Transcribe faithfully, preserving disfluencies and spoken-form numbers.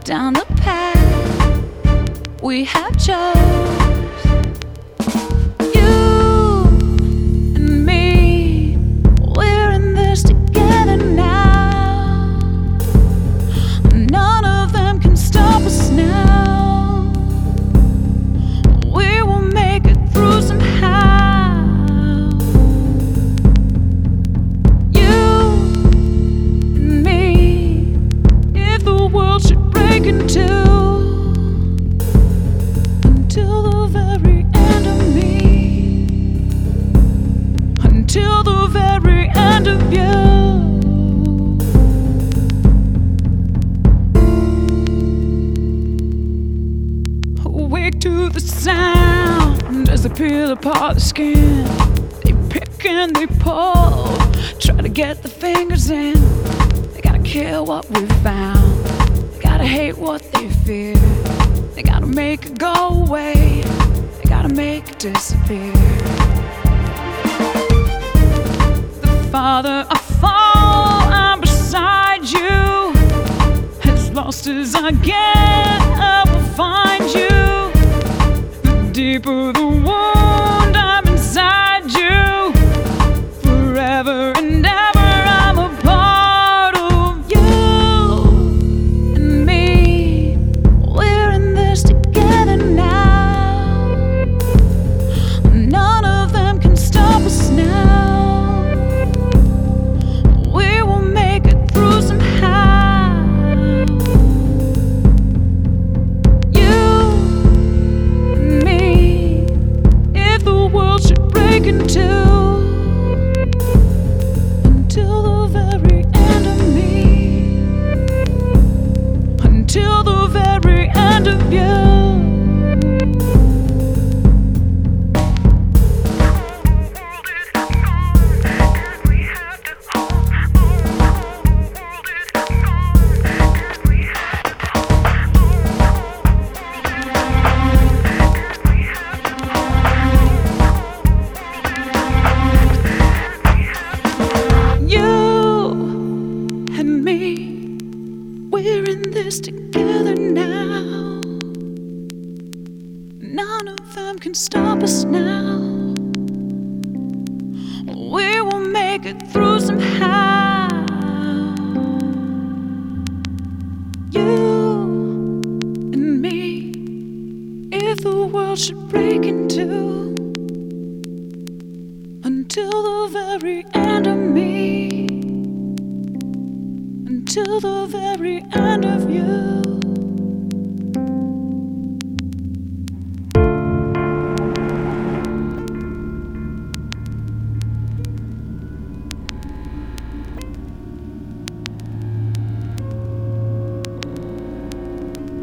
down the path we have chose. You and me, we're in this together now. None of them can stop us now. We will make it through somehow. You and me, if the world should break in two, until the very end of me, until the very end of you. Awake to the sound as they peel apart the skin. They pick and they pull, try to get the fingers in. They gotta kill what we found, they gotta hate what they fear. They gotta make it go away, they gotta make it disappear. The farther I fall, I'm beside you. As lost as I get, I will find you. The deeper the wound, I'm inside you. Forever and ever, I'm a part of you and me. We're in this together now. None of them can stop us now. We will make it through somehow. You and me, if the world should break in two, until the very end of me, until the very end of you. And me, we're in this together now. None of them can stop us now. We will make it through somehow. You and me, if the world should break in two, until the very end of me, until the very end of you.